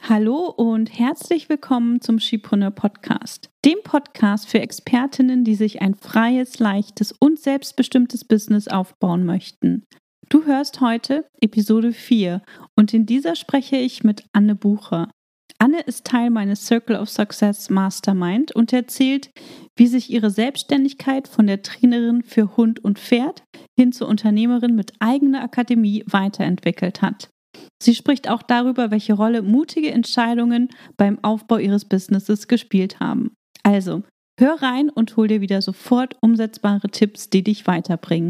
Hallo und herzlich willkommen zum Skipreneur Podcast, dem Podcast für Expertinnen, die sich ein freies, leichtes und selbstbestimmtes Business aufbauen möchten. Du hörst heute Episode 4 und in dieser spreche ich mit Anne Bucher. Anne ist Teil meines Circle of Success Mastermind und erzählt, wie sich ihre Selbstständigkeit von der Trainerin für Hund und Pferd hin zur Unternehmerin mit eigener Akademie weiterentwickelt hat. Sie spricht auch darüber, welche Rolle mutige Entscheidungen beim Aufbau ihres Businesses gespielt haben. Also, hör rein und hol dir wieder sofort umsetzbare Tipps, die dich weiterbringen.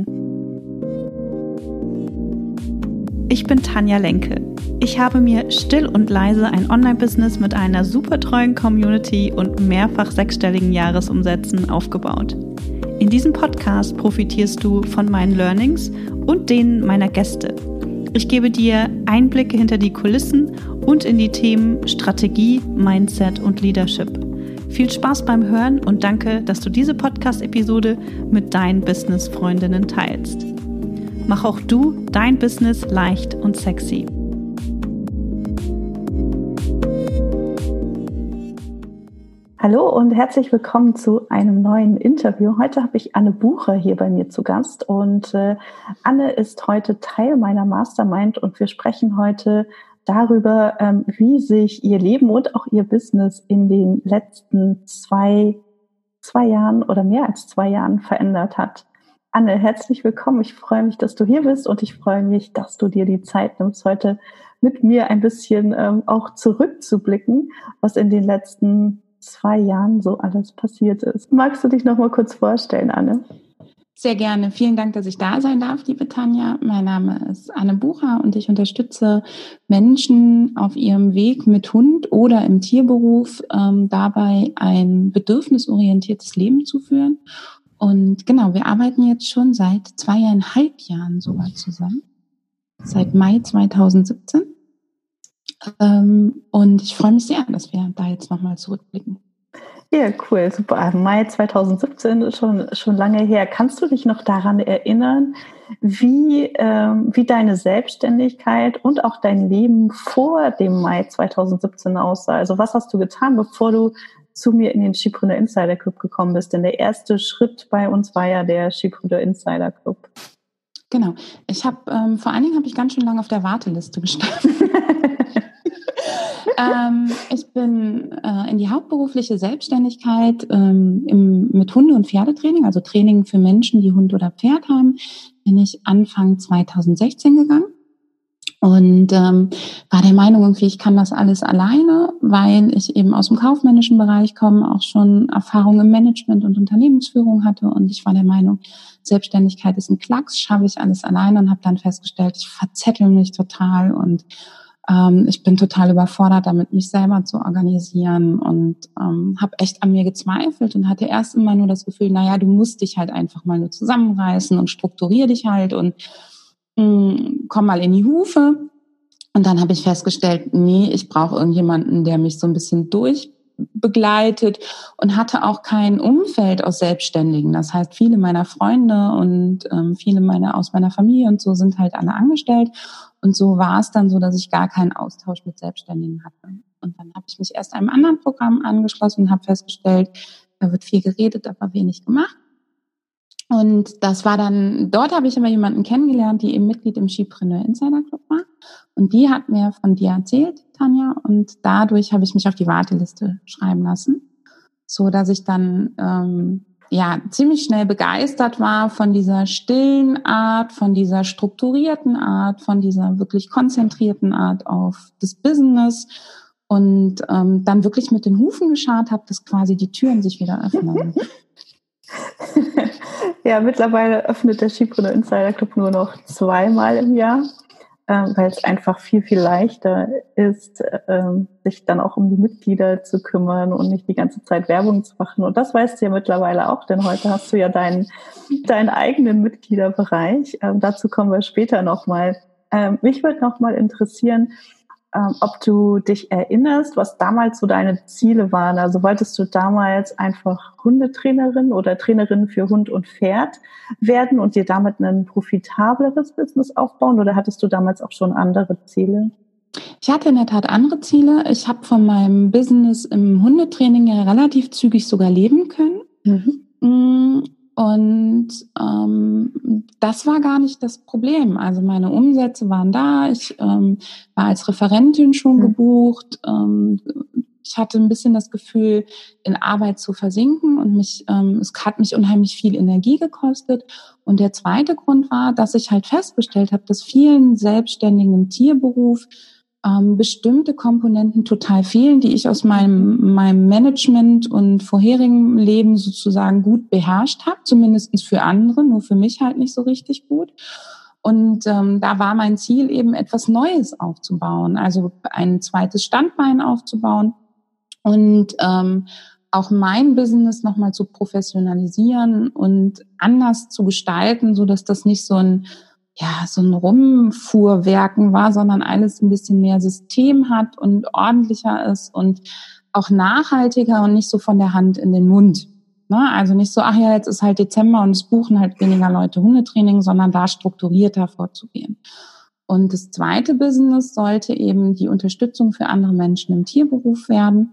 Ich bin Tanja Lenke. Ich habe mir still und leise ein Online-Business mit einer super treuen Community und mehrfach sechsstelligen Jahresumsätzen aufgebaut. In diesem Podcast profitierst du von meinen Learnings und denen meiner Gäste. Ich gebe dir Einblicke hinter die Kulissen und in die Themen Strategie, Mindset und Leadership. Viel Spaß beim Hören und danke, dass du diese Podcast-Episode mit deinen Business-Freundinnen teilst. Mach auch du dein Business leicht und sexy. Hallo und herzlich willkommen zu einem neuen Interview. Heute habe ich Anne Bucher hier bei mir zu Gast und Anne ist heute Teil meiner Mastermind und wir sprechen heute darüber, wie sich ihr Leben und auch ihr Business in den letzten zwei Jahren oder mehr als 2 Jahren verändert hat. Anne, herzlich willkommen. Ich freue mich, dass du hier bist und ich freue mich, dass du dir die Zeit nimmst, heute mit mir ein bisschen auch zurückzublicken, was in den letzten 2 Jahren so alles passiert ist. Magst du dich noch mal kurz vorstellen, Anne? Sehr gerne. Vielen Dank, dass ich da sein darf, liebe Tanja. Mein Name ist Anne Bucher und ich unterstütze Menschen auf ihrem Weg mit Hund oder im Tierberuf dabei, ein bedürfnisorientiertes Leben zu führen. Und genau, wir arbeiten jetzt schon seit 2,5 Jahren sogar zusammen. Seit Mai 2017. Und ich freue mich sehr, dass wir da jetzt nochmal zurückblicken. Ja, cool, super. Mai 2017 ist schon lange her. Kannst du dich noch daran erinnern, wie deine Selbstständigkeit und auch dein Leben vor dem Mai 2017 aussah? Also was hast du getan, bevor du zu mir in den Skipreneur Insider Club gekommen bist? Denn der erste Schritt bei uns war ja der Skipreneur Insider Club. Genau. Vor allen Dingen habe ich ganz schön lange auf der Warteliste gestanden. Ich bin in die hauptberufliche Selbstständigkeit mit Hunde- und Pferdetraining, also Training für Menschen, die Hund oder Pferd haben, bin ich Anfang 2016 gegangen und war der Meinung, irgendwie, ich kann das alles alleine, weil ich eben aus dem kaufmännischen Bereich komme, auch schon Erfahrung im Management und Unternehmensführung hatte und ich war der Meinung, Selbstständigkeit ist ein Klacks, schaffe ich alles alleine und habe dann festgestellt, ich verzettel mich total und ich bin total überfordert damit, mich selber zu organisieren und habe echt an mir gezweifelt und hatte erst immer nur das Gefühl, naja, du musst dich halt einfach mal nur zusammenreißen und strukturier dich halt und komm mal in die Hufe. Und dann habe ich festgestellt, nee, ich brauche irgendjemanden, der mich so ein bisschen durchbegleitet und hatte auch kein Umfeld aus Selbstständigen. Das heißt, viele meiner Freunde und viele aus meiner Familie und so sind halt alle angestellt. Und so war es dann so, dass ich gar keinen Austausch mit Selbstständigen hatte. Und dann habe ich mich erst einem anderen Programm angeschlossen und habe festgestellt, da wird viel geredet, aber wenig gemacht. Und das war dann, dort habe ich aber jemanden kennengelernt, die eben Mitglied im Skipreneur Insider Club war. Und die hat mir von dir erzählt, Tanja. Und dadurch habe ich mich auf die Warteliste schreiben lassen, so dass ich dann ziemlich schnell begeistert war von dieser stillen Art, von dieser strukturierten Art, von dieser wirklich konzentrierten Art auf das Business und dann wirklich mit den Hufen geschart habe, dass quasi die Türen sich wieder öffnen. Ja, mittlerweile öffnet der Skipreneur Insider Club nur noch 2-mal im Jahr, weil es einfach viel, viel leichter ist, sich dann auch um die Mitglieder zu kümmern und nicht die ganze Zeit Werbung zu machen. Und das weißt du ja mittlerweile auch, denn heute hast du ja deinen eigenen Mitgliederbereich. Dazu kommen wir später nochmal. Mich würde nochmal interessieren, ob du dich erinnerst, was damals so deine Ziele waren. Also wolltest du damals einfach Hundetrainerin oder Trainerin für Hund und Pferd werden und dir damit ein profitableres Business aufbauen oder hattest du damals auch schon andere Ziele? Ich hatte in der Tat andere Ziele. Ich habe von meinem Business im Hundetraining ja relativ zügig sogar leben können. Und das war gar nicht das Problem. Also meine Umsätze waren da. Ich war als Referentin schon gebucht. Ich hatte ein bisschen das Gefühl, in Arbeit zu versinken und es hat mich unheimlich viel Energie gekostet. Und der zweite Grund war, dass ich halt festgestellt habe, dass vielen Selbstständigen im Tierberuf bestimmte Komponenten total fehlen, die ich aus meinem Management und vorherigen Leben sozusagen gut beherrscht habe, zumindest für andere, nur für mich halt nicht so richtig gut. Und da war mein Ziel eben etwas Neues aufzubauen, also ein zweites Standbein aufzubauen und auch mein Business nochmal zu professionalisieren und anders zu gestalten, so dass das nicht so ein Rumfuhrwerken war, sondern alles ein bisschen mehr System hat und ordentlicher ist und auch nachhaltiger und nicht so von der Hand in den Mund. Ne? Also nicht so, ach ja, jetzt ist halt Dezember und es buchen halt weniger Leute Hundetraining, sondern da strukturierter vorzugehen. Und das zweite Business sollte eben die Unterstützung für andere Menschen im Tierberuf werden,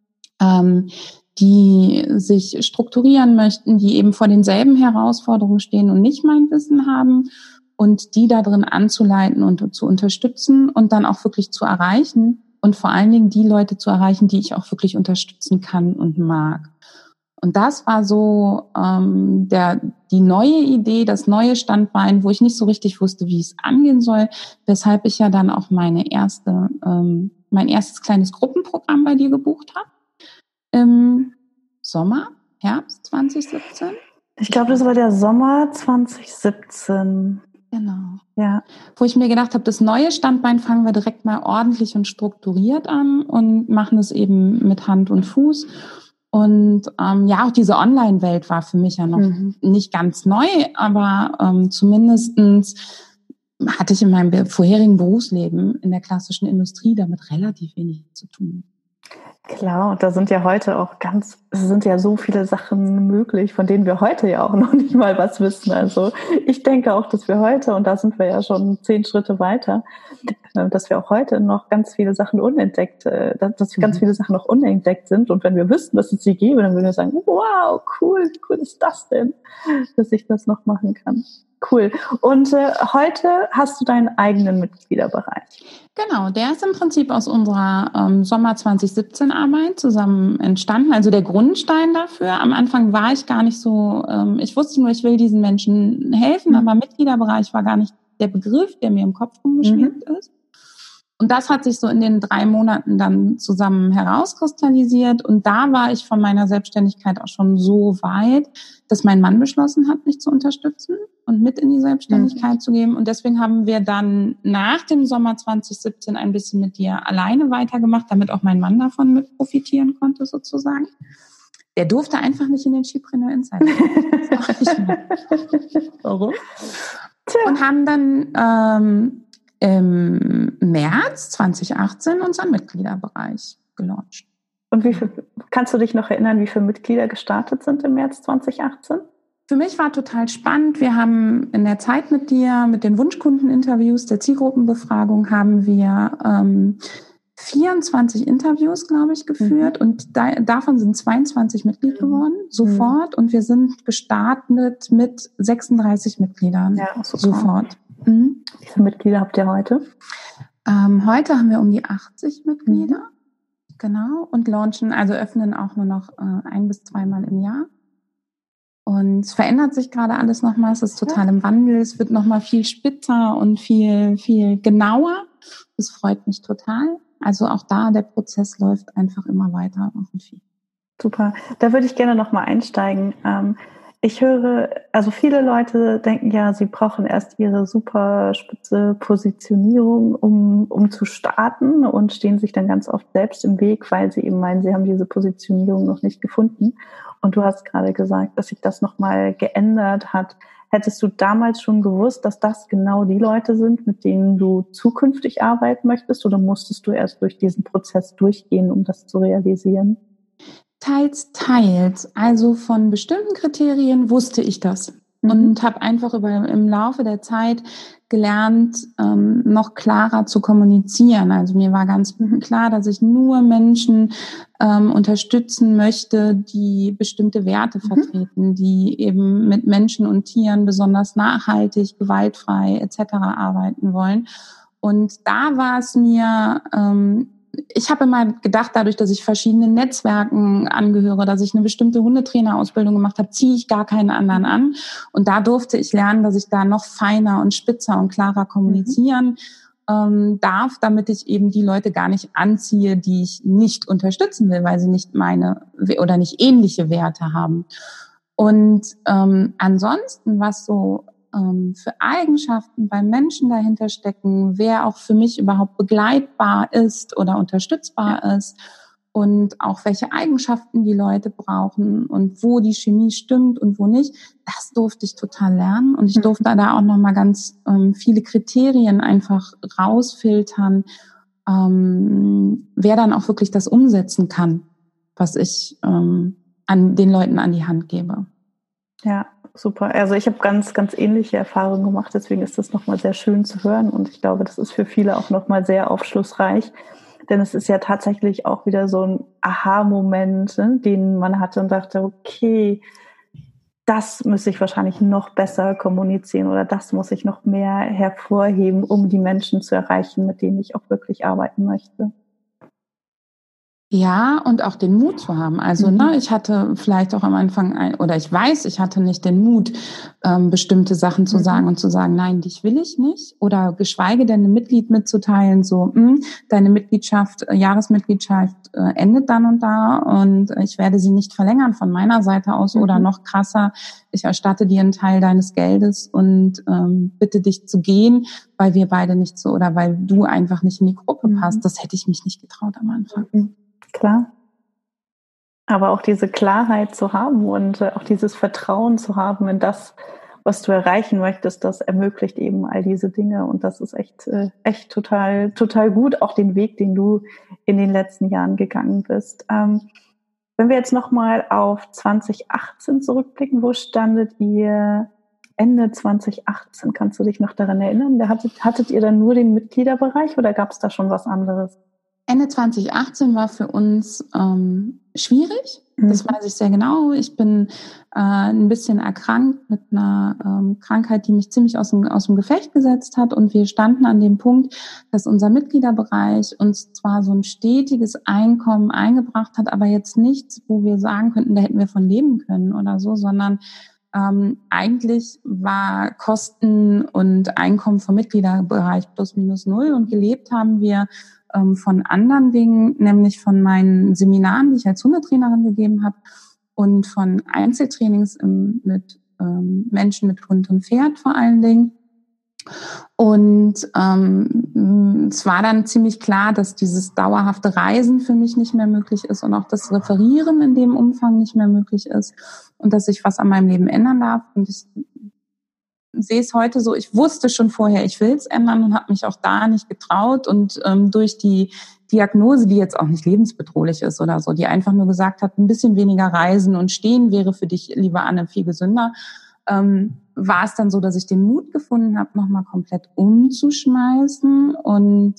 die sich strukturieren möchten, die eben vor denselben Herausforderungen stehen und nicht mein Wissen haben, und die da drin anzuleiten und zu unterstützen und dann auch wirklich zu erreichen und vor allen Dingen die Leute zu erreichen, die ich auch wirklich unterstützen kann und mag. Und das war so die neue Idee, das neue Standbein, wo ich nicht so richtig wusste, wie es angehen soll, weshalb ich ja dann auch mein erstes kleines Gruppenprogramm bei dir gebucht habe im Herbst 2017. Ich glaube, das war der Sommer 2017. Genau. Ja. Wo ich mir gedacht habe, das neue Standbein fangen wir direkt mal ordentlich und strukturiert an und machen es eben mit Hand und Fuß. Und auch diese Online-Welt war für mich ja noch nicht ganz neu, aber zumindestens hatte ich in meinem vorherigen Berufsleben in der klassischen Industrie damit relativ wenig zu tun. Klar, und da sind ja heute auch sind ja so viele Sachen möglich, von denen wir heute ja auch noch nicht mal was wissen. Also ich denke auch, dass wir heute, und da sind wir ja schon 10 Schritte weiter, dass wir auch heute noch ganz viele Sachen ganz viele Sachen noch unentdeckt sind. Und wenn wir wüssten, dass es sie gäbe, dann würden wir sagen, wow, cool, wie cool ist das denn, dass ich das noch machen kann. Cool. Und heute hast du deinen eigenen Mitgliederbereich. Genau, der ist im Prinzip aus unserer Sommer 2017 Arbeit zusammen entstanden. Also der Grundstein dafür. Am Anfang war ich gar nicht so, ich wusste nur, ich will diesen Menschen helfen, aber Mitgliederbereich war gar nicht der Begriff, der mir im Kopf rumgeschwebt ist. Und das hat sich so in den 3 Monaten dann zusammen herauskristallisiert. Und da war ich von meiner Selbstständigkeit auch schon so weit, dass mein Mann beschlossen hat, mich zu unterstützen und mit in die Selbstständigkeit zu geben. Und deswegen haben wir dann nach dem Sommer 2017 ein bisschen mit dir alleine weitergemacht, damit auch mein Mann davon mit profitieren konnte sozusagen. Der durfte einfach nicht in den Skipreneur Insider. Warum? Und haben dann im März 2018 unseren Mitgliederbereich gelauncht. Und kannst du dich noch erinnern, wie viele Mitglieder gestartet sind im März 2018? Für mich war total spannend. Wir haben in der Zeit mit dir, mit den Wunschkundeninterviews, der Zielgruppenbefragung, haben wir 24 Interviews, glaube ich, geführt. Und davon sind 22 Mitglied geworden, sofort. Und wir sind gestartet mit 36 Mitgliedern. Ja, sofort. Wie viele Mitglieder habt ihr heute? Heute haben wir um die 80 Mitglieder. Genau. Und öffnen auch nur noch 1 bis 2 Mal im Jahr. Und es verändert sich gerade alles nochmal. Es ist total im Wandel. Es wird nochmal viel spitzer und viel, viel genauer. Das freut mich total. Also auch da, der Prozess läuft einfach immer weiter. Super. Da würde ich gerne nochmal einsteigen. Ich höre, also viele Leute denken ja, sie brauchen erst ihre super spitze Positionierung, um zu starten, und stehen sich dann ganz oft selbst im Weg, weil sie eben meinen, sie haben diese Positionierung noch nicht gefunden. Und du hast gerade gesagt, dass sich das nochmal geändert hat. Hättest du damals schon gewusst, dass das genau die Leute sind, mit denen du zukünftig arbeiten möchtest, oder musstest du erst durch diesen Prozess durchgehen, um das zu realisieren? Teils. Also von bestimmten Kriterien wusste ich das. und habe einfach im Laufe der Zeit gelernt, noch klarer zu kommunizieren. Also mir war ganz klar, dass ich nur Menschen unterstützen möchte, die bestimmte Werte vertreten, die eben mit Menschen und Tieren besonders nachhaltig, gewaltfrei etc. arbeiten wollen. Und da war es mir, ich habe immer gedacht, dadurch, dass ich verschiedenen Netzwerken angehöre, dass ich eine bestimmte Hundetrainerausbildung gemacht habe, ziehe ich gar keinen anderen an. Und da durfte ich lernen, dass ich da noch feiner und spitzer und klarer kommunizieren darf, damit ich eben die Leute gar nicht anziehe, die ich nicht unterstützen will, weil sie nicht meine oder nicht ähnliche Werte haben. Und ansonsten, was so für Eigenschaften beim Menschen dahinter stecken, wer auch für mich überhaupt begleitbar ist oder unterstützbar ist und auch welche Eigenschaften die Leute brauchen und wo die Chemie stimmt und wo nicht, das durfte ich total lernen. Und ich durfte da auch nochmal ganz viele Kriterien einfach rausfiltern, wer dann auch wirklich das umsetzen kann, was ich an den Leuten an die Hand gebe. Ja, super. Also ich habe ganz, ganz ähnliche Erfahrungen gemacht, deswegen ist das nochmal sehr schön zu hören und ich glaube, das ist für viele auch nochmal sehr aufschlussreich, denn es ist ja tatsächlich auch wieder so ein Aha-Moment, den man hatte und dachte, okay, das muss ich wahrscheinlich noch besser kommunizieren oder das muss ich noch mehr hervorheben, um die Menschen zu erreichen, mit denen ich auch wirklich arbeiten möchte. Ja, und auch den Mut zu haben. Also, ich hatte vielleicht auch am Anfang ich weiß, ich hatte nicht den Mut, bestimmte Sachen zu sagen und zu sagen, nein, dich will ich nicht. Oder geschweige denn einem Mitglied mitzuteilen, so, deine Jahresmitgliedschaft endet dann und da und ich werde sie nicht verlängern von meiner Seite aus oder noch krasser, ich erstatte dir einen Teil deines Geldes und bitte dich zu gehen, weil wir beide nicht so oder weil du einfach nicht in die Gruppe passt. Das hätte ich mich nicht getraut am Anfang. Klar. Aber auch diese Klarheit zu haben und auch dieses Vertrauen zu haben in das, was du erreichen möchtest, das ermöglicht eben all diese Dinge. Und das ist echt total, total gut, auch den Weg, den du in den letzten Jahren gegangen bist. Wenn wir jetzt nochmal auf 2018 zurückblicken, wo standet ihr Ende 2018? Kannst du dich noch daran erinnern? Hattet ihr dann nur den Mitgliederbereich oder gab es da schon was anderes? Ende 2018 war für uns schwierig. Das weiß ich sehr genau. Ich bin ein bisschen erkrankt mit einer Krankheit, die mich ziemlich aus dem Gefecht gesetzt hat. Und wir standen an dem Punkt, dass unser Mitgliederbereich uns zwar so ein stetiges Einkommen eingebracht hat, aber jetzt nichts, wo wir sagen könnten, da hätten wir von leben können oder so, sondern eigentlich war Kosten und Einkommen vom Mitgliederbereich plus minus null und gelebt haben wir von anderen Dingen, nämlich von meinen Seminaren, die ich als Hundetrainerin gegeben habe und von Einzeltrainings mit Menschen mit Hund und Pferd vor allen Dingen. Und es war dann ziemlich klar, dass dieses dauerhafte Reisen für mich nicht mehr möglich ist und auch das Referieren in dem Umfang nicht mehr möglich ist und dass ich was an meinem Leben ändern darf. Und ich sehe es heute so, ich wusste schon vorher, ich will es ändern und habe mich auch da nicht getraut. Und durch die Diagnose, die jetzt auch nicht lebensbedrohlich ist oder so, die einfach nur gesagt hat, ein bisschen weniger reisen und stehen wäre für dich, liebe Anne, viel gesünder, war es dann so, dass ich den Mut gefunden habe, nochmal komplett umzuschmeißen. Und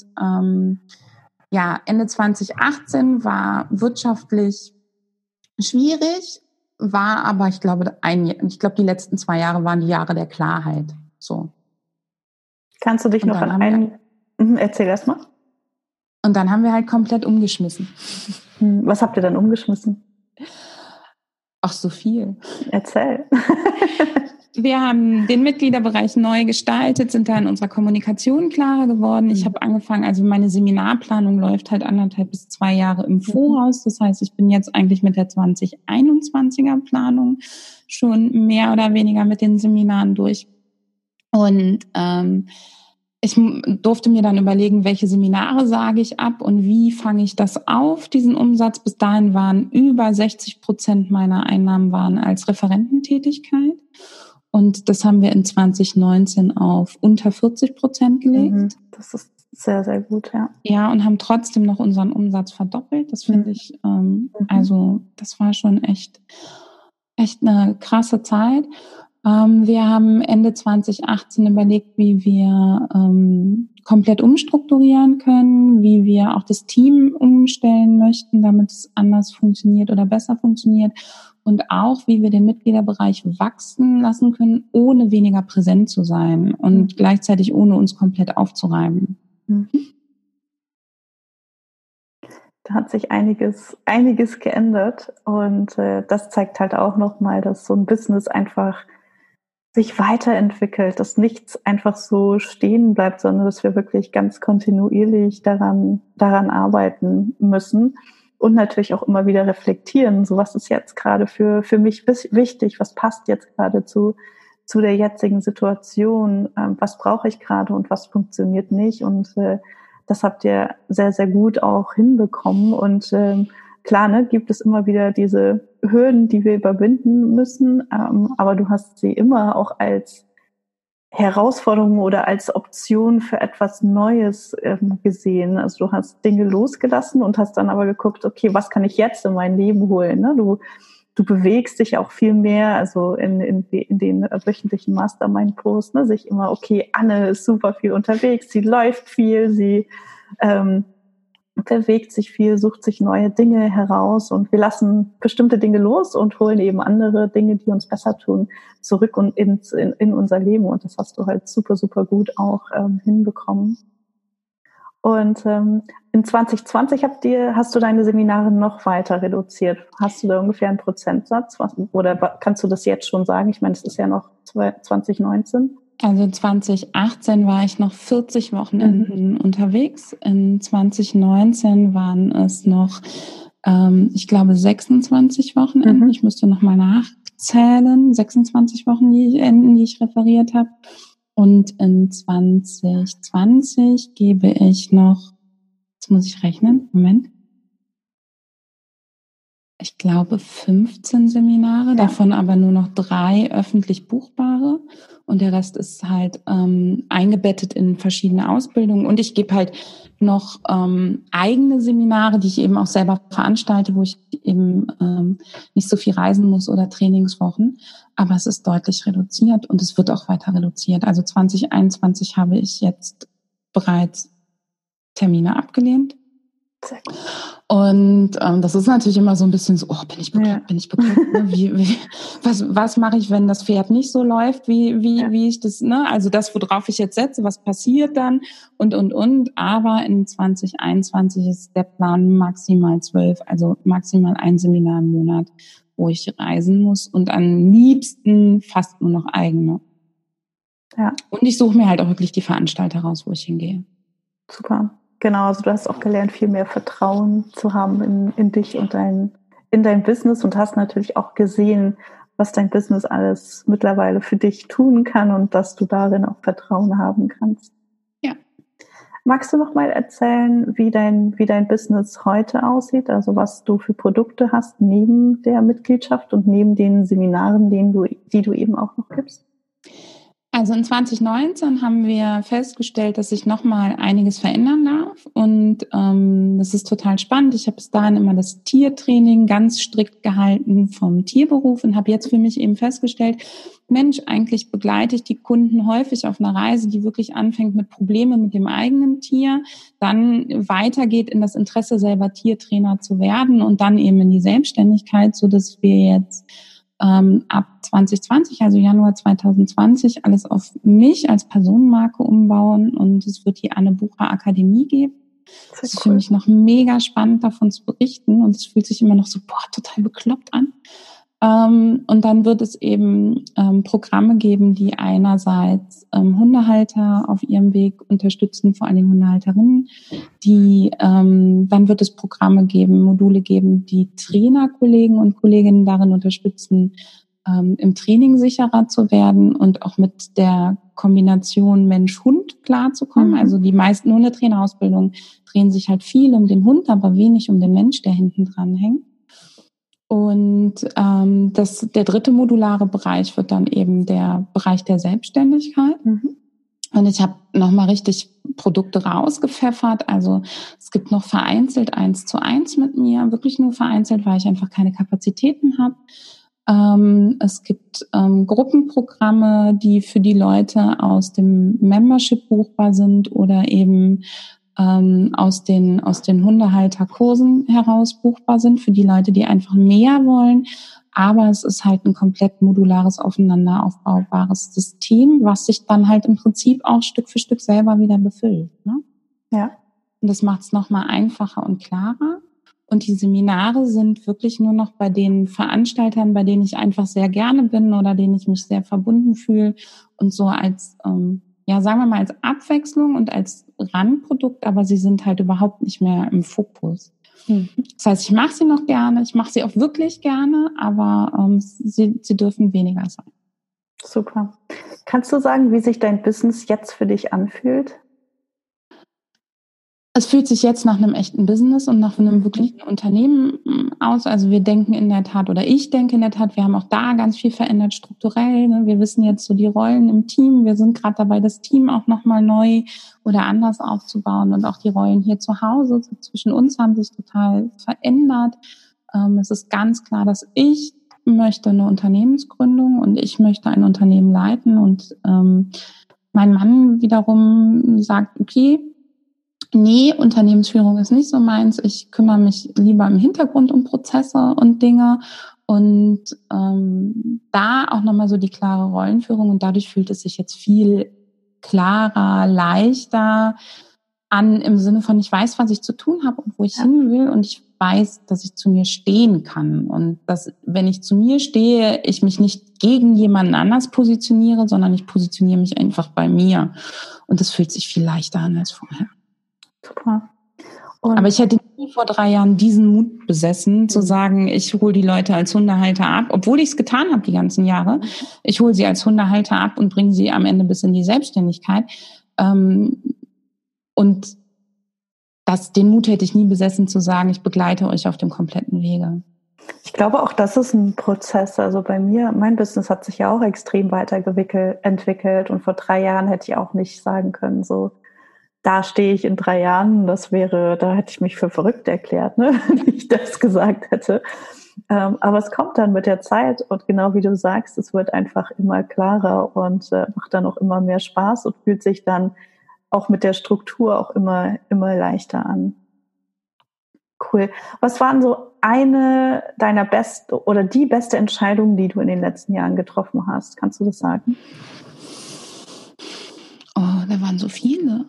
Ende 2018 war wirtschaftlich schwierig, war aber, ich glaube, die letzten 2 Jahre waren die Jahre der Klarheit. So. Kannst du dich noch an einen... Erzähl erst mal. Und dann haben wir halt komplett umgeschmissen. Was habt ihr dann umgeschmissen? Ach, so viel. Erzähl. Wir haben den Mitgliederbereich neu gestaltet, sind da in unserer Kommunikation klarer geworden. Ich habe angefangen, also meine Seminarplanung läuft halt 1,5 bis 2 Jahre im Voraus. Das heißt, ich bin jetzt eigentlich mit der 2021er Planung schon mehr oder weniger mit den Seminaren durch. Und ich durfte mir dann überlegen, welche Seminare sage ich ab und wie fange ich das auf, diesen Umsatz. Bis dahin waren über 60% meiner Einnahmen waren als Referententätigkeit. Und das haben wir in 2019 auf unter 40% gelegt. Das ist sehr, sehr gut, ja. Ja, und haben trotzdem noch unseren Umsatz verdoppelt. Das finde ich, also das war schon echt eine krasse Zeit. Wir haben Ende 2018 überlegt, wie wir komplett umstrukturieren können, wie wir auch das Team umstellen möchten, damit es anders funktioniert oder besser funktioniert und auch, wie wir den Mitgliederbereich wachsen lassen können, ohne weniger präsent zu sein und gleichzeitig ohne uns komplett aufzureiben. Mhm. Da hat sich einiges geändert und das zeigt halt auch nochmal, dass so ein Business einfach sich weiterentwickelt, dass nichts einfach so stehen bleibt, sondern dass wir wirklich ganz kontinuierlich daran arbeiten müssen und natürlich auch immer wieder reflektieren, so was ist jetzt gerade für mich wichtig, was passt jetzt gerade zu der jetzigen Situation, was brauche ich gerade und was funktioniert nicht und das habt ihr sehr, sehr gut auch hinbekommen und klar, ne, gibt es immer wieder diese Hürden, die wir überwinden müssen, aber du hast sie immer auch als Herausforderung oder als Option für etwas Neues gesehen. Also du hast Dinge losgelassen und hast dann aber geguckt, okay, was kann ich jetzt in mein Leben holen? Ne? Du bewegst dich auch viel mehr, also in den wöchentlichen Mastermind-Posts, ne, sich immer, okay, Anne ist super viel unterwegs, sie läuft viel, sie bewegt sich viel, sucht sich neue Dinge heraus und wir lassen bestimmte Dinge los und holen eben andere Dinge, die uns besser tun, zurück und in unser Leben. Und das hast du halt super, super gut auch hinbekommen. Und in 2020 hast du deine Seminare noch weiter reduziert. Hast du da ungefähr einen Prozentsatz? Oder kannst du das jetzt schon sagen? Ich meine, es ist ja noch 2019. Also 2018 war ich noch 40 Wochenenden unterwegs. In 2019 waren es noch, ich glaube, 26 Wochenenden. Ich müsste nochmal nachzählen. 26 Wochenenden, die ich referiert habe. Und in 2020 gebe ich noch, jetzt muss ich rechnen, Moment. Ich glaube 15 Seminare, davon aber nur noch 3 öffentlich buchbare und der Rest ist halt eingebettet in verschiedene Ausbildungen und ich gebe halt noch eigene Seminare, die ich eben auch selber veranstalte, wo ich eben nicht so viel reisen muss oder Trainingswochen, aber es ist deutlich reduziert und es wird auch weiter reduziert. Also 2021 habe ich jetzt bereits Termine abgelehnt. Und das ist natürlich immer so ein bisschen so, bin ich bekloppt, ne? Was mache ich, wenn das Pferd nicht so läuft, wie ich das, ne? Also das, worauf ich jetzt setze, was passiert dann und. Aber in 2021 ist der Plan maximal 12, also maximal ein Seminar im Monat, wo ich reisen muss und am liebsten fast nur noch eigene. Ja. Und ich suche mir halt auch wirklich die Veranstalter raus, wo ich hingehe. Super. Genau, also du hast auch gelernt, viel mehr Vertrauen zu haben in dich und in dein Business und hast natürlich auch gesehen, was dein Business alles mittlerweile für dich tun kann und dass du darin auch Vertrauen haben kannst. Ja. Magst du noch mal erzählen, wie dein Business heute aussieht? Also was du für Produkte hast neben der Mitgliedschaft und neben den Seminaren, die du eben auch noch gibst? Also in 2019 haben wir festgestellt, dass sich nochmal einiges verändern darf und das ist total spannend. Ich habe bis dahin immer das Tiertraining ganz strikt gehalten vom Tierberuf und habe jetzt für mich eben festgestellt, Mensch, eigentlich begleite ich die Kunden häufig auf einer Reise, die wirklich anfängt mit Problemen mit dem eigenen Tier, dann weitergeht in das Interesse, selber Tiertrainer zu werden und dann eben in die Selbstständigkeit, so dass wir jetzt ab 2020, also Januar 2020, alles auf mich als Personenmarke umbauen und es wird die Anne Bucher Akademie geben. Das ist für mich noch mega spannend, davon zu berichten und es fühlt sich immer noch so, total bekloppt an. Und dann wird es eben Programme geben, die einerseits Hundehalter auf ihrem Weg unterstützen, vor allen Dingen Hundehalterinnen. Dann wird es Programme geben, Module geben, die Trainerkollegen und Kolleginnen darin unterstützen, im Training sicherer zu werden und auch mit der Kombination Mensch-Hund klarzukommen. Also die meisten Hundetrainerausbildungen drehen sich halt viel um den Hund, aber wenig um den Mensch, der hinten dran hängt. Und der dritte modulare Bereich wird dann eben der Bereich der Selbstständigkeit. Und ich habe nochmal richtig Produkte rausgepfeffert. Also es gibt noch vereinzelt 1:1 mit mir, wirklich nur vereinzelt, weil ich einfach keine Kapazitäten habe. Es gibt Gruppenprogramme, die für die Leute aus dem Membership buchbar sind oder eben aus den Hundehalterkursen heraus buchbar sind, für die Leute, die einfach mehr wollen. Aber es ist halt ein komplett modulares, aufeinander aufbaubares System, was sich dann halt im Prinzip auch Stück für Stück selber wieder befüllt. Ne? Ja. Und das macht es nochmal einfacher und klarer. Und die Seminare sind wirklich nur noch bei den Veranstaltern, bei denen ich einfach sehr gerne bin oder denen ich mich sehr verbunden fühle. Und so als, sagen wir mal, als Abwechslung und als Randprodukt, aber sie sind halt überhaupt nicht mehr im Fokus. Das heißt, ich mache sie noch gerne, ich mache sie auch wirklich gerne, aber sie dürfen weniger sein. Super. Kannst du sagen, wie sich dein Business jetzt für dich anfühlt? Es fühlt sich jetzt nach einem echten Business und nach einem wirklichen Unternehmen aus. Also wir denken in der Tat, oder ich denke in der Tat, wir haben auch da ganz viel verändert strukturell. Ne? Wir wissen jetzt so die Rollen im Team. Wir sind gerade dabei, das Team auch nochmal neu oder anders aufzubauen. Und auch die Rollen hier zu Hause zwischen uns haben sich total verändert. Es ist ganz klar, dass ich möchte eine Unternehmensgründung und ich möchte ein Unternehmen leiten. Und mein Mann wiederum sagt, okay, nee, Unternehmensführung ist nicht so meins. Ich kümmere mich lieber im Hintergrund um Prozesse und Dinge und da auch nochmal so die klare Rollenführung und dadurch fühlt es sich jetzt viel klarer, leichter an im Sinne von, ich weiß, was ich zu tun habe und wo ich hin will und ich weiß, dass ich zu mir stehen kann und dass, wenn ich zu mir stehe, ich mich nicht gegen jemanden anders positioniere, sondern ich positioniere mich einfach bei mir und das fühlt sich viel leichter an als vorher. Super. Und aber ich hätte nie vor 3 Jahren diesen Mut besessen, zu sagen, ich hole die Leute als Hundehalter ab, obwohl ich es getan habe die ganzen Jahre. Ich hole sie als Hundehalter ab und bringe sie am Ende bis in die Selbstständigkeit. Und den Mut hätte ich nie besessen, zu sagen, ich begleite euch auf dem kompletten Wege. Ich glaube, auch das ist ein Prozess. Also bei mir, mein Business hat sich ja auch extrem weiterentwickelt und vor 3 Jahren hätte ich auch nicht sagen können, so, da stehe ich in 3 Jahren, da hätte ich mich für verrückt erklärt, ne, wenn ich das gesagt hätte. Aber es kommt dann mit der Zeit und genau wie du sagst, es wird einfach immer klarer und macht dann auch immer mehr Spaß und fühlt sich dann auch mit der Struktur auch immer leichter an. Cool. Was waren so eine deiner beste oder die beste Entscheidung, die du in den letzten Jahren getroffen hast? Kannst du das sagen? Oh, da waren so viele.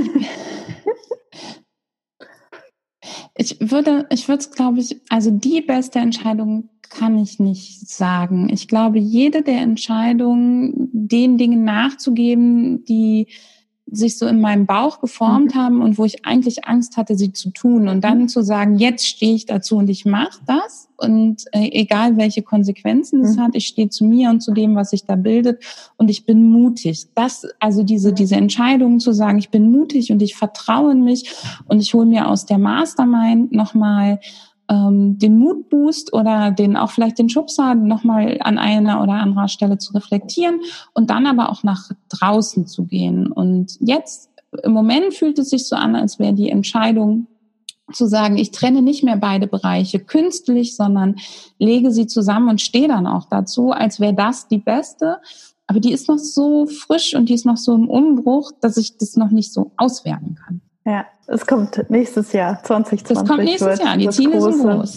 Ich würde es, glaube ich, also die beste Entscheidung kann ich nicht sagen. Ich glaube, jede der Entscheidungen, den Dingen nachzugeben, die sich so in meinem Bauch geformt haben und wo ich eigentlich Angst hatte, sie zu tun und dann zu sagen, jetzt stehe ich dazu und ich mache das und egal welche Konsequenzen es hat, ich stehe zu mir und zu dem, was sich da bildet und ich bin mutig. Also diese Entscheidung zu sagen, ich bin mutig und ich vertraue in mich und ich hole mir aus der Mastermind nochmal den Mutboost oder auch vielleicht den Schubser nochmal an einer oder anderer Stelle zu reflektieren und dann aber auch nach draußen zu gehen. Und jetzt, im Moment fühlt es sich so an, als wäre die Entscheidung zu sagen, ich trenne nicht mehr beide Bereiche künstlich, sondern lege sie zusammen und stehe dann auch dazu, als wäre das die beste. Aber die ist noch so frisch und die ist noch so im Umbruch, dass ich das noch nicht so auswerten kann. Ja, es kommt nächstes Jahr, 2020. Das kommt nächstes Jahr, die Ziele sind groß.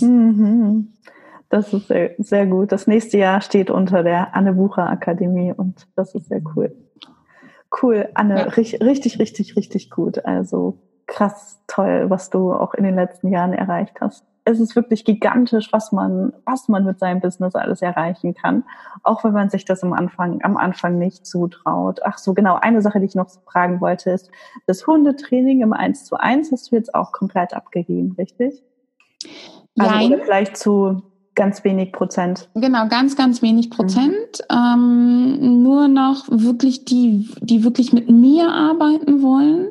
Das ist sehr, sehr gut. Das nächste Jahr steht unter der Anne Bucher Akademie und das ist sehr cool. Cool, Anne, ja. Richtig, richtig, richtig gut. Also krass toll, was du auch in den letzten Jahren erreicht hast. Es ist wirklich gigantisch, was man mit seinem Business alles erreichen kann, auch wenn man sich das am Anfang nicht zutraut. Ach so, genau, eine Sache, die ich noch fragen wollte, ist, das Hundetraining im 1:1 hast du jetzt auch komplett abgegeben, richtig? Also oder vielleicht zu ganz wenig Prozent. Genau, ganz, ganz wenig Prozent. Nur noch wirklich die wirklich mit mir arbeiten wollen.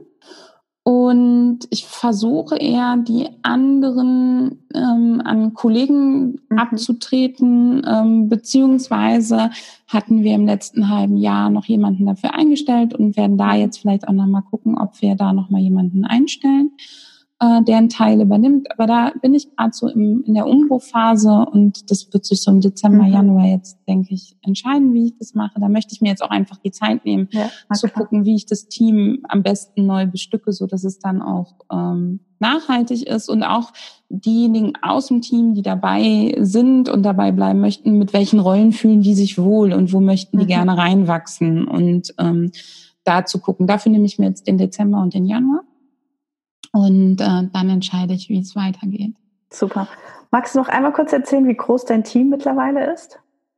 Und ich versuche eher, die anderen an Kollegen abzutreten, beziehungsweise hatten wir im letzten halben Jahr noch jemanden dafür eingestellt und werden da jetzt vielleicht auch nochmal gucken, ob wir da nochmal jemanden einstellen. der einen Teil übernimmt. Aber da bin ich gerade so in der Umbruchphase und das wird sich so im Dezember, Januar jetzt, denke ich, entscheiden, wie ich das mache. Da möchte ich mir jetzt auch einfach die Zeit nehmen, zu gucken, wie ich das Team am besten neu bestücke, so dass es dann auch nachhaltig ist und auch diejenigen aus dem Team, die dabei sind und dabei bleiben möchten, mit welchen Rollen fühlen die sich wohl und wo möchten die gerne reinwachsen und da zu gucken. Dafür nehme ich mir jetzt den Dezember und den Januar. Und dann entscheide ich, wie es weitergeht. Super. Magst du noch einmal kurz erzählen, wie groß dein Team mittlerweile ist?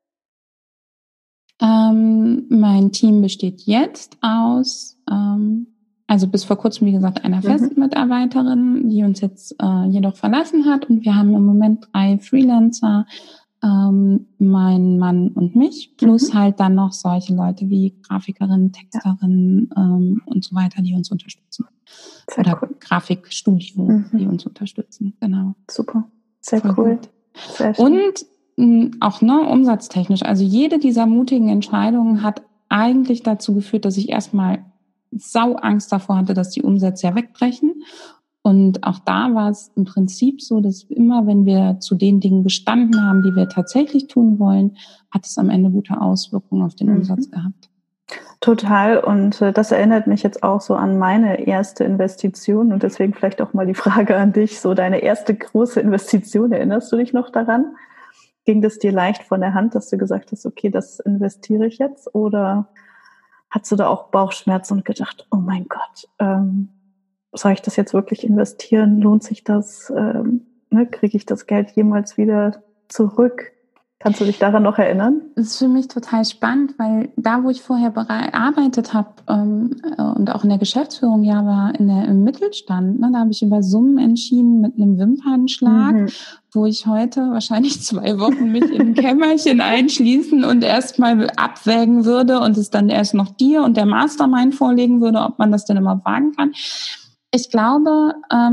Mein Team besteht jetzt aus, also bis vor kurzem, wie gesagt, einer festen Mitarbeiterin, die uns jetzt jedoch verlassen hat. Und wir haben im Moment 3 Freelancer, mein Mann und mich, plus halt dann noch solche Leute wie Grafikerinnen, Texterinnen und so weiter, die uns unterstützen. Sehr Oder cool. Grafikstudio, die uns unterstützen. Genau. Super. Sehr Voll cool. gut. Sehr schön. Und auch umsatztechnisch. Also jede dieser mutigen Entscheidungen hat eigentlich dazu geführt, dass ich erstmal sau Angst davor hatte, dass die Umsätze ja wegbrechen. Und auch da war es im Prinzip so, dass immer, wenn wir zu den Dingen gestanden haben, die wir tatsächlich tun wollen, hat es am Ende gute Auswirkungen auf den Umsatz gehabt. Total. Und das erinnert mich jetzt auch so an meine erste Investition. Und deswegen vielleicht auch mal die Frage an dich, so deine erste große Investition, erinnerst du dich noch daran? Ging das dir leicht von der Hand, dass du gesagt hast, okay, das investiere ich jetzt? Oder hast du da auch Bauchschmerzen und gedacht, oh mein Gott, soll ich das jetzt wirklich investieren? Lohnt sich das? Kriege ich das Geld jemals wieder zurück? Kannst du dich daran noch erinnern? Das ist für mich total spannend, weil da, wo ich vorher gearbeitet habe und auch in der Geschäftsführung war im Mittelstand, da habe ich über Summen entschieden mit einem Wimpernschlag, wo ich heute wahrscheinlich 2 Wochen mich in ein Kämmerchen einschließen und erstmal abwägen würde und es dann erst noch dir und der Mastermind vorlegen würde, ob man das denn immer wagen kann. Ich glaube,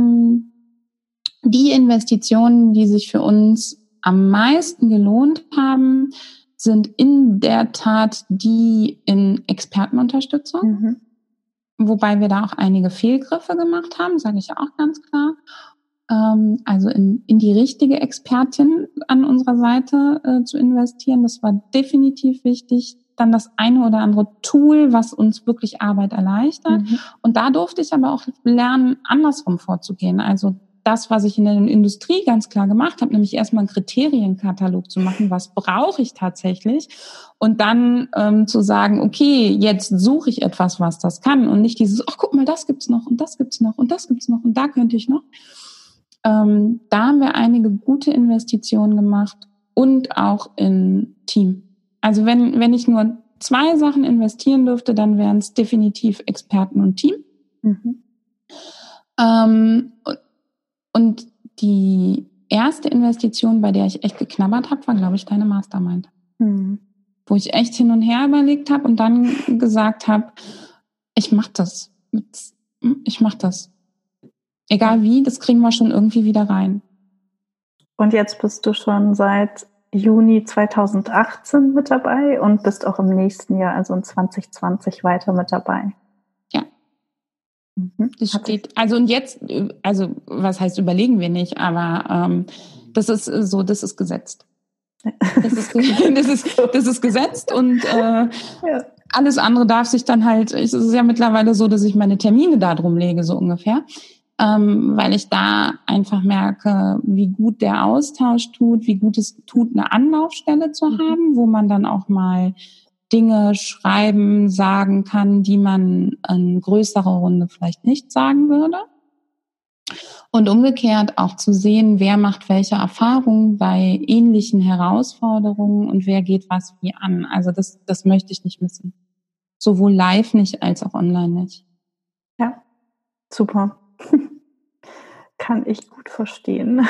die Investitionen, die sich für uns am meisten gelohnt haben, sind in der Tat die in Expertenunterstützung, wobei wir da auch einige Fehlgriffe gemacht haben, sage ich auch ganz klar. Also in die richtige Expertin an unserer Seite zu investieren, das war definitiv wichtig. Dann das eine oder andere Tool, was uns wirklich Arbeit erleichtert. Und da durfte ich aber auch lernen, andersrum vorzugehen. Also das, was ich in der Industrie ganz klar gemacht habe, nämlich erstmal einen Kriterienkatalog zu machen, was brauche ich tatsächlich und dann zu sagen, okay, jetzt suche ich etwas, was das kann und nicht dieses, ach guck mal, das gibt's noch und das gibt's noch und das gibt's noch und da könnte ich noch. Da haben wir einige gute Investitionen gemacht und auch in Team. Also wenn ich nur 2 Sachen investieren dürfte, dann wären es definitiv Experten und Team. Und die erste Investition, bei der ich echt geknabbert habe, war, glaube ich, deine Mastermind. Wo ich echt hin und her überlegt habe und dann gesagt habe, ich mache das. Ich mache das. Egal wie, das kriegen wir schon irgendwie wieder rein. Und jetzt bist du schon seit Juni 2018 mit dabei und bist auch im nächsten Jahr, also in 2020, weiter mit dabei. Ja. Das steht, also und jetzt, also was heißt überlegen wir nicht, aber das ist so, das ist gesetzt. Das ist gesetzt und alles andere darf sich dann halt, es ist ja mittlerweile so, dass ich meine Termine da drum lege, so ungefähr. Weil ich da einfach merke, wie gut der Austausch tut, wie gut es tut, eine Anlaufstelle zu haben, wo man dann auch mal Dinge schreiben, sagen kann, die man in größerer Runde vielleicht nicht sagen würde. Und umgekehrt auch zu sehen, wer macht welche Erfahrungen bei ähnlichen Herausforderungen und wer geht was wie an. Also das möchte ich nicht missen. Sowohl live nicht als auch online nicht. Ja, super. Kann ich gut verstehen.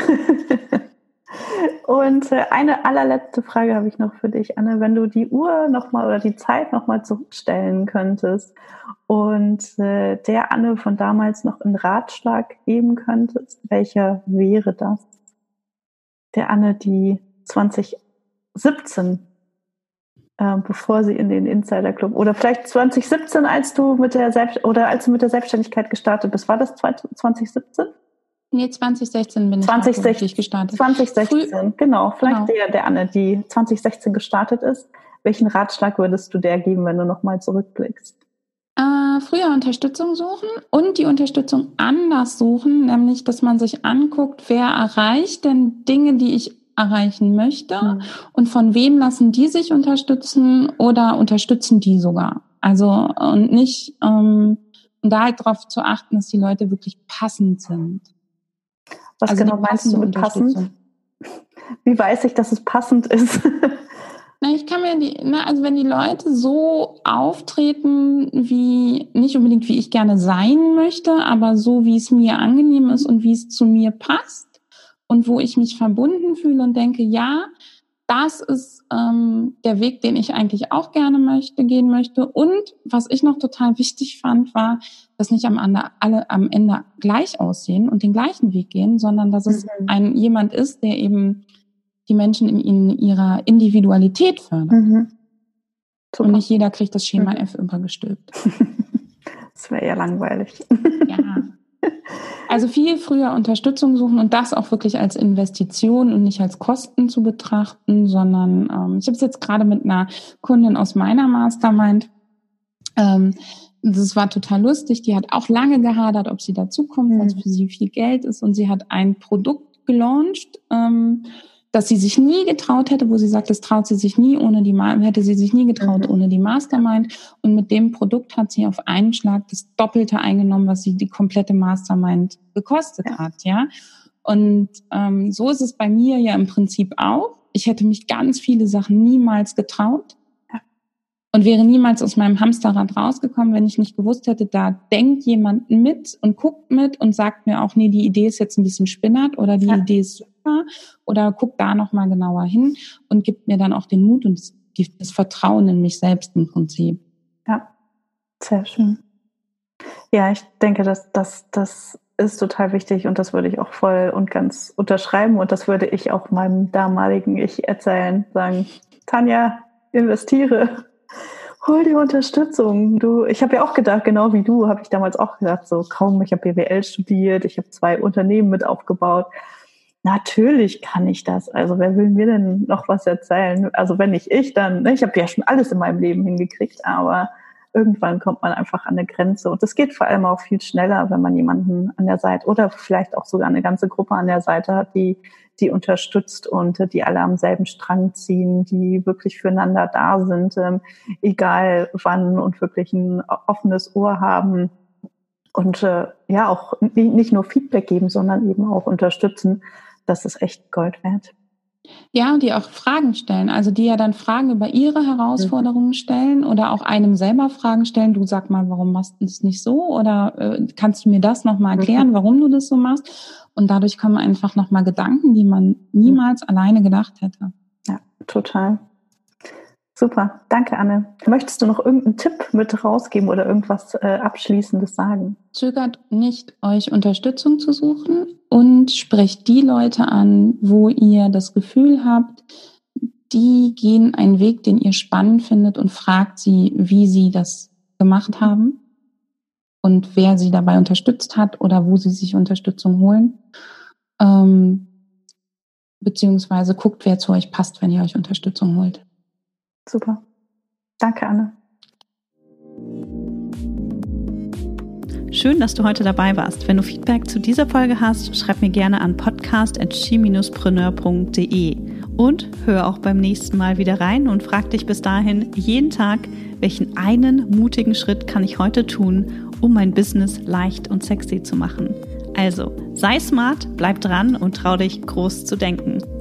Und eine allerletzte Frage habe ich noch für dich, Anne. Wenn du die Uhr nochmal oder die Zeit nochmal zurückstellen könntest und der Anne von damals noch einen Ratschlag geben könntest, welcher wäre das? Der Anne, die 2017, bevor sie in den Insider Club, oder vielleicht 2017, als du mit der Selbstständigkeit gestartet bist. War das 2017? Nee, 2016 bin ich beruflich gestartet. 2016, genau. Vielleicht der Anne, die 2016 gestartet ist. Welchen Ratschlag würdest du der geben, wenn du nochmal zurückblickst? Früher Unterstützung suchen und die Unterstützung anders suchen, nämlich, dass man sich anguckt, wer erreicht denn Dinge, die ich erreichen möchte und von wem lassen die sich unterstützen oder unterstützen die sogar. Also und nicht, und da halt darauf zu achten, dass die Leute wirklich passend sind. Was also genau meinst du mit passend? Wie weiß ich, dass es passend ist? Ich kann mir also wenn die Leute so auftreten, wie, nicht unbedingt wie ich gerne sein möchte, aber so wie es mir angenehm ist und wie es zu mir passt und wo ich mich verbunden fühle und denke, ja, das ist der Weg, den ich eigentlich auch gerne gehen möchte. Und was ich noch total wichtig fand, war, dass nicht alle am Ende gleich aussehen und den gleichen Weg gehen, sondern dass es jemand ist, der eben die Menschen in ihrer Individualität fördert. Und nicht jeder kriegt das Schema F übergestülpt. Das wäre ja langweilig. Ja. Also viel früher Unterstützung suchen und das auch wirklich als Investition und nicht als Kosten zu betrachten, sondern ich habe es jetzt gerade mit einer Kundin aus meiner Mastermind. Das war total lustig. Die hat auch lange gehadert, ob sie dazukommt, weil es für sie viel Geld ist. Und sie hat ein Produkt gelauncht, dass sie sich nie getraut hätte, wo sie sagt, das traut sie sich nie hätte sie sich nie getraut ohne die Mastermind. Und mit dem Produkt hat sie auf einen Schlag das Doppelte eingenommen, was sie die komplette Mastermind gekostet hat, ja. Und so ist es bei mir ja im Prinzip auch. Ich hätte mich ganz viele Sachen niemals getraut und wäre niemals aus meinem Hamsterrad rausgekommen, wenn ich nicht gewusst hätte, da denkt jemand mit und guckt mit und sagt mir auch, nee, die Idee ist jetzt ein bisschen spinnert oder die Idee ist super oder guckt da nochmal genauer hin und gibt mir dann auch den Mut und das Vertrauen in mich selbst im Prinzip. Ja, sehr schön. Ja, ich denke, das ist total wichtig und das würde ich auch voll und ganz unterschreiben und das würde ich auch meinem damaligen Ich erzählen, sagen, Tanja, investiere. Hol die Unterstützung. Ich habe ja auch gedacht, genau wie du, habe ich damals auch gedacht, so kaum, ich habe BWL studiert, ich habe 2 Unternehmen mit aufgebaut. Natürlich kann ich das. Also wer will mir denn noch was erzählen? Also wenn nicht ich, dann, ich habe ja schon alles in meinem Leben hingekriegt, aber irgendwann kommt man einfach an eine Grenze. Und das geht vor allem auch viel schneller, wenn man jemanden an der Seite oder vielleicht auch sogar eine ganze Gruppe an der Seite hat, die unterstützt und die alle am selben Strang ziehen, die wirklich füreinander da sind, egal wann und wirklich ein offenes Ohr haben und auch nicht nur Feedback geben, sondern eben auch unterstützen. Das ist echt Gold wert. Ja, und die auch Fragen stellen, also die ja dann Fragen über ihre Herausforderungen stellen oder auch einem selber Fragen stellen. Du sag mal, warum machst du das nicht so? Oder kannst du mir das nochmal erklären, warum du das so machst? Und dadurch kommen einfach nochmal Gedanken, die man niemals alleine gedacht hätte. Ja, total. Super, danke Anne. Möchtest du noch irgendeinen Tipp mit rausgeben oder irgendwas Abschließendes sagen? Zögert nicht, euch Unterstützung zu suchen und sprecht die Leute an, wo ihr das Gefühl habt, die gehen einen Weg, den ihr spannend findet und fragt sie, wie sie das gemacht haben und wer sie dabei unterstützt hat oder wo sie sich Unterstützung holen. Beziehungsweise guckt, wer zu euch passt, wenn ihr euch Unterstützung holt. Super. Danke, Anne. Schön, dass du heute dabei warst. Wenn du Feedback zu dieser Folge hast, schreib mir gerne an podcast@she-preneur.de und hör auch beim nächsten Mal wieder rein und frag dich bis dahin jeden Tag, welchen einen mutigen Schritt kann ich heute tun, um mein Business leicht und sexy zu machen. Also, sei smart, bleib dran und trau dich, groß zu denken.